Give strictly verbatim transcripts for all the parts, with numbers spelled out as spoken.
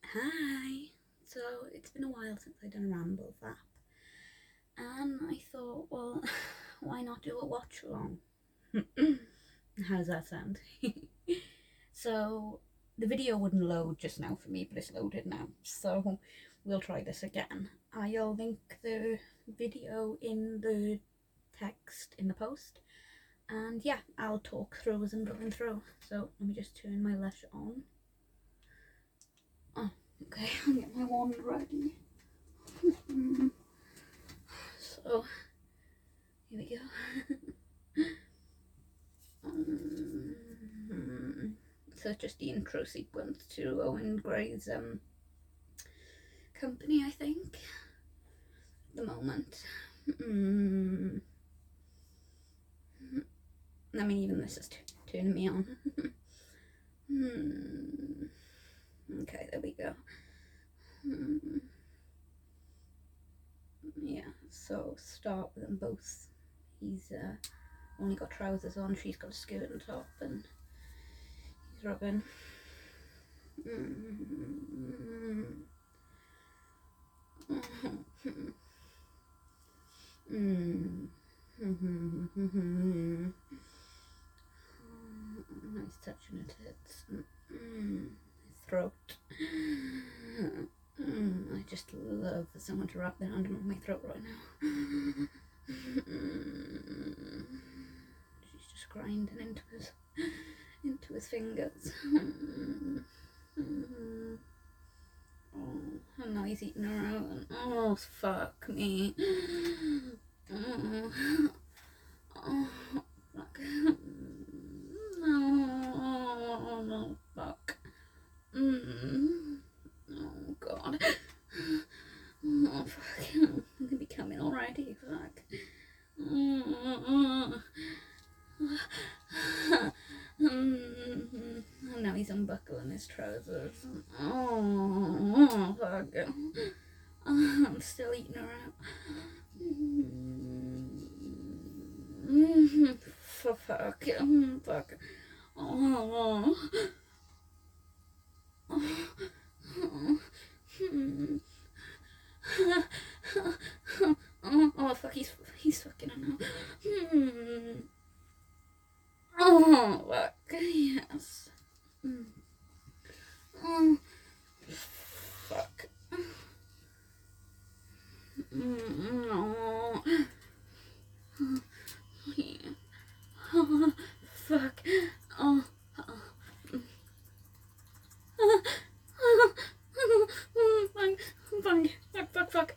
Hi. So it's been a while since I done a ramble app, and I thought, well, why not do a watch along? How does that sound? So the video wouldn't load just now for me, but it's loaded now. So we'll try this again. I'll link the video in the text in the post, and yeah, I'll talk through as I'm going through. So let me just turn my lash on. Oh, okay, I'll get my wand ready. So here we go. um, so just the intro sequence to Owen Gray's um company, I think, at the moment. Mm. I mean, even this is t- turning me on. mm. Okay, there we go. Mm. Yeah, so start with them both. He's uh, only got trousers on, she's got a skirt and top, and he's rubbing. Mm. Mm. Nice touching her tits. Mm. His throat. Mm. I just love for someone to wrap their hand around my throat right now. Mm. She's just grinding into his into his fingers. Mm. Mm. Oh, and now he's eating her out. And, oh, fuck me. Oh, oh fuck. No, no, fuck. Mm. Oh, God. Oh, fuck. I'm gonna be coming already. Fuck. Mm. Mm. Oh, now he's unbuckling his trousers. Oh, fuck. Oh, I'm still eating her out. Mm. For fuck. Mm, fuck. Oh. Oh. Oh. Mm. Oh, oh, fuck, he's, he's fucking her now. Mm. Oh, fuck, yes. Mm. Oh, fuck. Mm, oh. Oh, yeah. Oh, fuck. Oh. Fuck, fuck, fuck, fuck, fuck.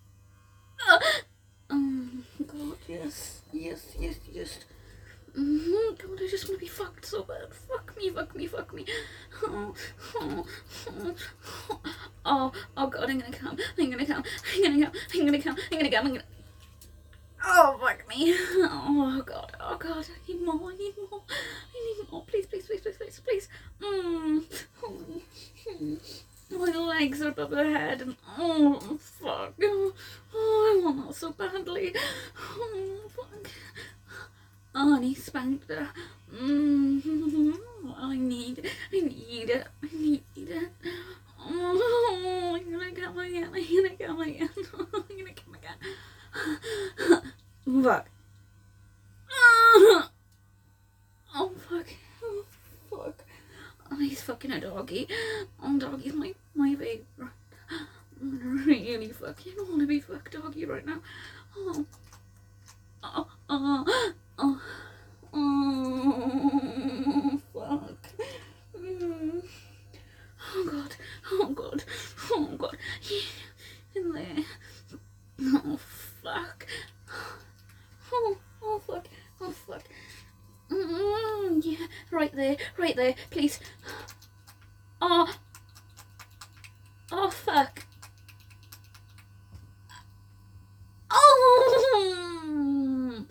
Oh, God, yes, yes, yes, yes. Mm-hmm. God, I just want to be fucked so bad. Fuck me, fuck me, fuck me. Oh, oh, oh, oh, oh God, I'm gonna come. I'm gonna come. I'm gonna come. I'm gonna come. I'm gonna come. I'm gonna. Oh, fuck me. Oh, God. Oh, God. I need more. I need more. I need more. Please, please, please, please, please, please. Mm. Oh. My legs are above her head and oh, fuck. Oh, I want that so badly. Oh, fuck. Oh, and he spanked her. Mm. I need, I need it. I need it. Oh, I'm gonna come again. I'm gonna come again. I'm gonna come again. Fuck. Oh, fuck. Oh, fuck. Oh, he's fucking a doggy. Oh, doggy's my, my favourite. I really fucking want to be fucked doggy right now. Oh. Oh, oh, oh, oh, fuck. Mm. Oh, God. Oh, God. Oh, God. In there. Oh, fuck. Oh, oh, fuck. Oh, fuck. Mm, yeah, right there, right there, please. Oh, oh, fuck. Oh,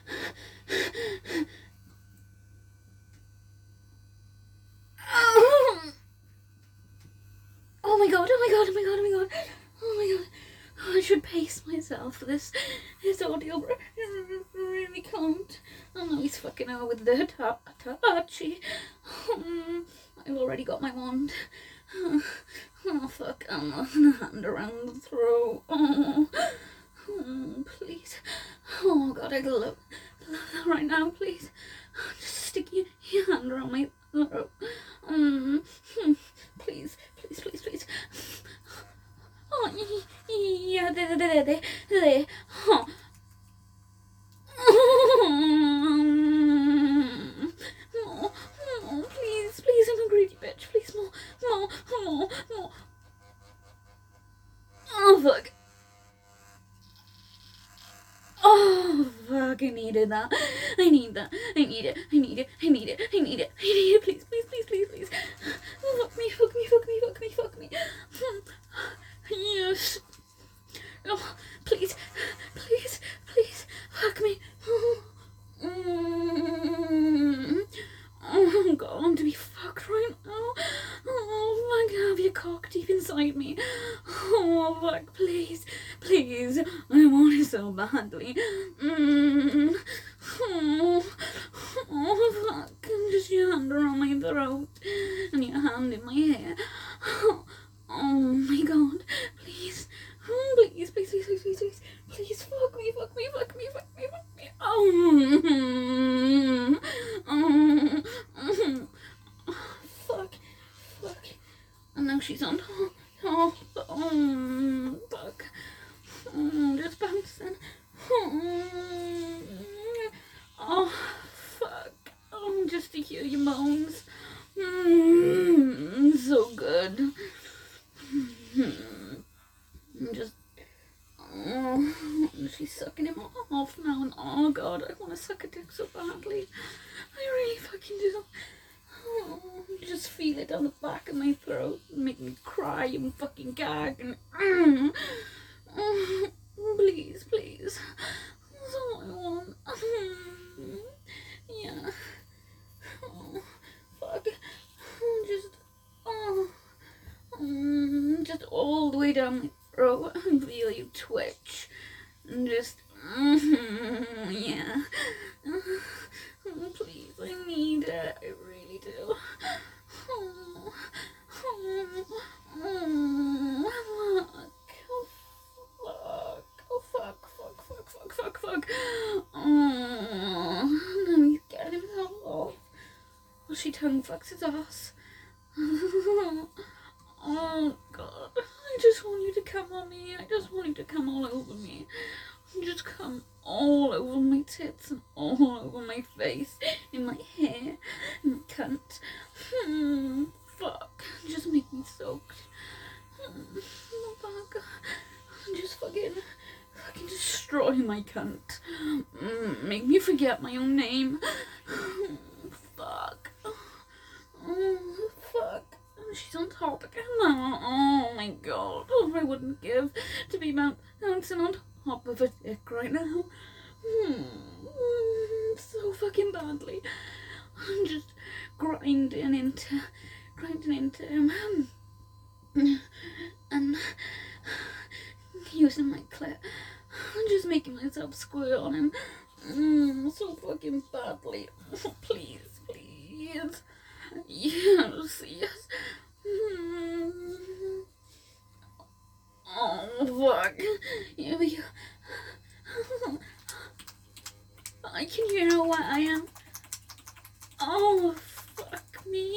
oh my God, oh my God, oh my God, oh my God, oh my God. Oh, I should pace myself for this, this audio, but I really can't. Oh no, he's fucking out with the Hitachi. I've already got my wand. Oh, fuck. I'm not gonna hand around the throat. Oh, oh, please. Oh God, I love, love that right now, please. Just stick your, your hand around my throat. Um, please, please, please, please. Oh, yeah, there, there, there, there. Oh. More, more, please, please, I'm a greedy bitch. Please, more, more, more, more. Oh, fuck. Oh, fuck, I needed that. I need that. I need it. I need it. I need it. I need it. I need it. Please, please, please, please, please. Fuck me, fuck me, fuck me, fuck me, fuck me. Yes. Oh, please, please, please, fuck me. Oh, God, I want to be fucked right now. Oh, fuck, have your cock deep inside me. Oh, fuck, please, please. I want it so badly. Mm. Oh, oh, fuck. Just your hand around my throat and your hand in my hair. Oh, oh my God, please. Oh, please, please, please, please, please, please, please, fuck me, fuck me, fuck me, fuck me, fuck me. Oh, oh, oh, fuck, fuck. And now she's on top. Oh, oh, fuck. Oh, just bouncing. Oh, oh, fuck. Oh, just to hear your moans. Mm, so good. Just, oh, she's sucking him off now, and oh God, I want to suck a dick so badly. I really fucking do. Oh, just feel it down the back of my throat, and make me cry and fucking gag, and mm, oh, please, please, that's all I want. Mm, yeah. Oh, fuck. Just, oh, mm, just all the way down my throat and feel you twitch and just mm, yeah. Oh, please, I need it. I really do. Oh, oh, oh, fuck. Oh, fuck. Oh, fuck, fuck, fuck, fuck, fuck. Oh, now he's getting himself off. Well, she tongue fucks his ass. Oh, God. I just want you to come on me. I just want you to come all over me. Just come all over my tits and all over my face, in my hair, in my cunt. Hmm, fuck. Just make me soaked. Hmm, oh, fuck. Just fucking, fucking destroy my cunt. Mm, make me forget my own name. Fuck. Oh, fuck. She's on top again now. Oh my God. Oh, I wouldn't give to be bouncing on top of a dick right now. Hmm. So fucking badly. I'm just grinding into, grinding into him. And using my clit. I'm just making myself squirt on him. Mm, so fucking badly. Oh, please, please. Yes, yes. Mm. Oh, fuck. Here we go. I can hear how wet I am. Oh, fuck me.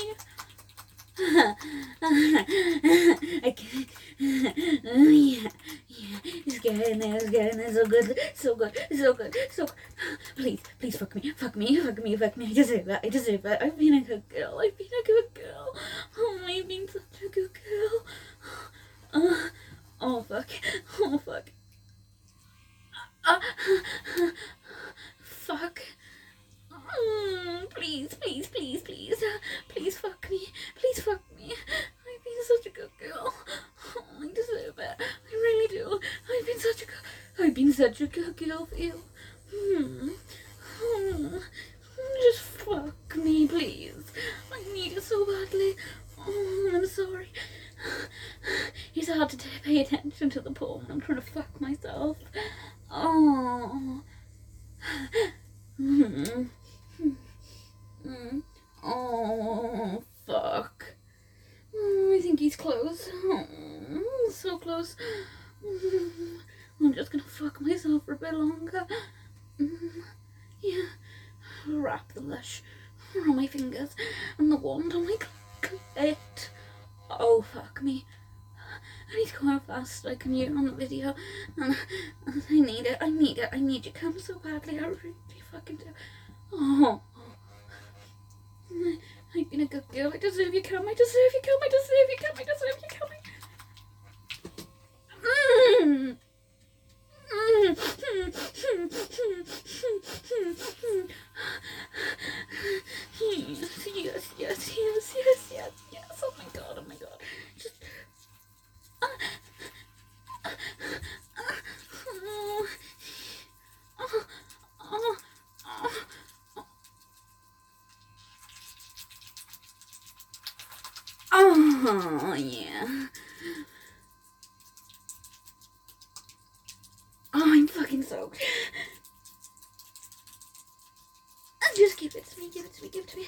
I can. Oh, yeah. Yeah. It's getting there, it's getting there. So good, so good, so good, so good. Please, please fuck me, fuck me, fuck me, fuck me. I deserve it, I deserve it. I've been a good girl, I've been a good girl. Oh, I've been such a good girl. Uh, oh, fuck. Oh, fuck. Uh, uh, fuck. Mm, please, please, please, please. Please fuck me. Please fuck me. I've been such a good girl. Oh, I deserve it. I really do. I've been such a good, I've been such a good girl for you. Hmm. Hmm. Just fuck me, please. I need it so badly. Oh, I'm sorry. It's hard to pay attention to the porn. I'm trying to fuck myself. Oh. Hmm. Hmm. Oh, fuck. I think he's close. Oh. so close. Mm, I'm just gonna fuck myself for a bit longer. Mm, yeah. Wrap the blush around my fingers and the wand on my clit. Oh, fuck me. I need to go out fast like I knew on the video. And, and I need it, I need it, I need you come so badly. I really fucking do. Oh. I've been a good girl. I deserve you come. I deserve you come. I deserve you come. I deserve you come. Mm. Yes, yes, yes, yes, yes, yes, yes. Oh my god, oh my god. Just. Uh, uh, uh, oh, oh, oh, oh. Oh, yeah. Oh, I'm fucking soaked. Just give it to me, give it to me, give it to me.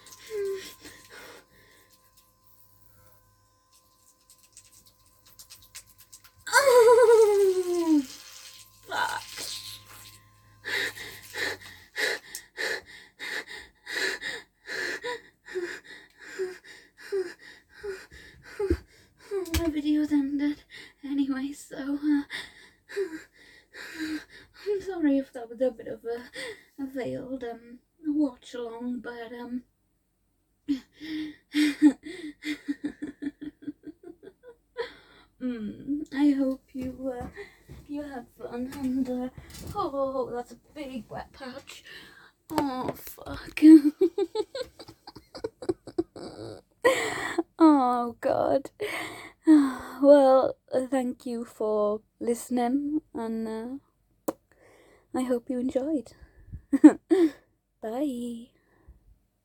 Oh, fuck. My video's ended anyway, so uh, I'm sorry if that was a bit of a, a failed um watch along, but um mm, I hope you uh, you had fun and uh, oh, that's a big wet patch. Oh fuck. Oh god. Well, uh, thank you for listening, and uh, I hope you enjoyed. Bye.